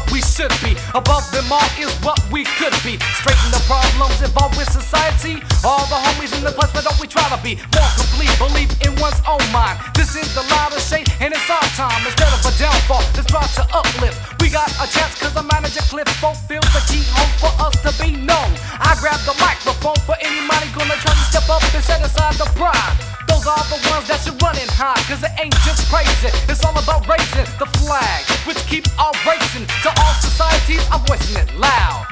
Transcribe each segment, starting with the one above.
we should be. Above them all is what we could be. Straighten the problems involved with society. All the homies in the place, but don't we try to be more complete? Believe in one's own mind. This is the louder shade, and it's our time. Instead of a downfall, let's try to uplift. We got a chance, cause the manager Cliff fulfills the key home for us to be known. I grab the microphone for anybody gonna try to step up and set aside the pride. Those are the ones that should run and hide, cause it ain't just crazy. It's all about raising the flag, which keeps our racing. To all societies, I'm voicing it loud,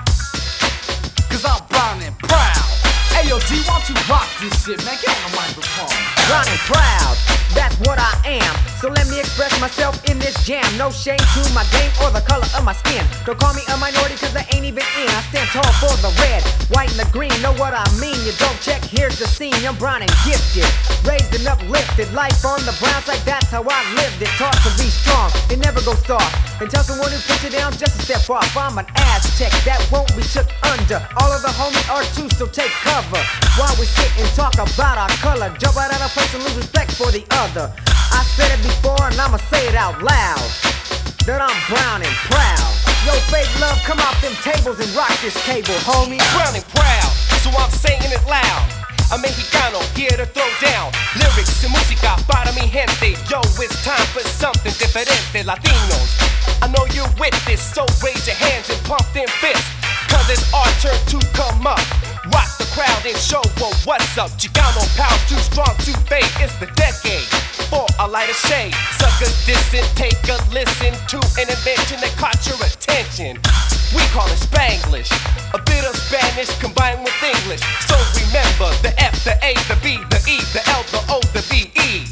cause I'm brown and proud. Ayo, G, why don't you rock this shit, man? Get on the microphone. Brown and proud, that's what I am. So let me express myself in this jam. No shame to my game or the color of my skin. Don't call me a minority cause I ain't even in. I stand tall for the red, white and the green. Know what I mean? You don't check, here's the scene. I'm brown and gifted, raised and uplifted. Life on the brown side, that's how I lived it. Taught to be strong, it never goes soft. And tell someone who puts you down just a step off. I'm an Aztec that won't be took under. All of the homies are too, so take cover while we sit and talk about our color. Jump right out of place and lose respect for the other. I said it before and I'ma say it out loud, that I'm brown and proud. Yo, fake love, come off them tables and rock this cable, homie. Brown and proud, so I'm saying it loud. A mexicano here to throw down lyrics and música para mi gente. Yo, it's time for something diferente, Latinos. I know you're with this, so raise your hands and pump them fists, cause it's our turn to come up. Rock the crowd and show what's up. Chicano power, too strong to fade. It's the decade for a lighter shade. Suckers dissing, take a listen to an invention that caught your attention. We call it Spanglish, a bit of Spanish combined with English. So remember the F, the A, the B, the E, the L, the O, the B, E.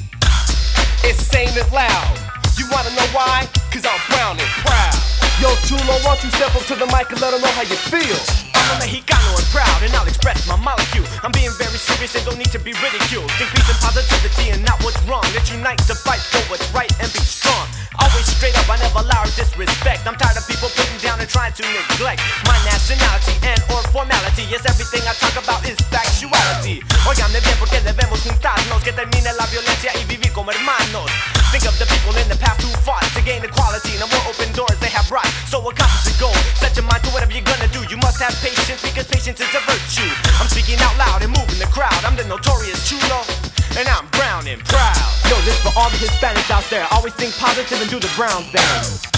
It's saying it loud. You wanna know why? Cause I'm brown and proud. Yo, Chulo, why don't you step up to the mic and let them know how you feel? I'm a Mexicano and proud, and I'll express my molecule. I'm being very serious and don't need to be ridiculed. Think peace and positivity and not what's wrong. Let's unite to fight for what's right and be strong. Always straight up, I never allow disrespect. I'm tired of people putting down and trying to neglect my nationality and or formality. Yes, everything I talk about is factuality. Óiganme bien porque debemos juntarnos, que termine la violencia y vivir como hermanos. Think of the people in the past who fought to gain equality, and the more open doors they have brought. So accomplish your goal, set your mind to whatever you're gonna do. You must have patience because patience is a virtue. I'm speaking out loud and moving the crowd. I'm the notorious Chulo, and I'm brown and proud. Yo, this for all the Hispanics out there. Always think positive and do the brown thing.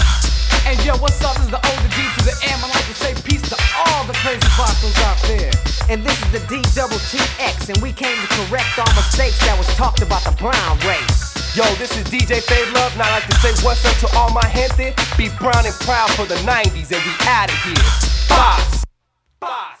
And yo, what's up? This is the O, the D to the M. I like to say peace to all the crazy bottles out there. And this is the D-double-T-X, and we came to correct all mistakes that was talked about the brown race. Yo, this is DJ Fade Love, and I like to say what's up to all my gente. Be brown and proud for the 90s, and we out of here. Boss.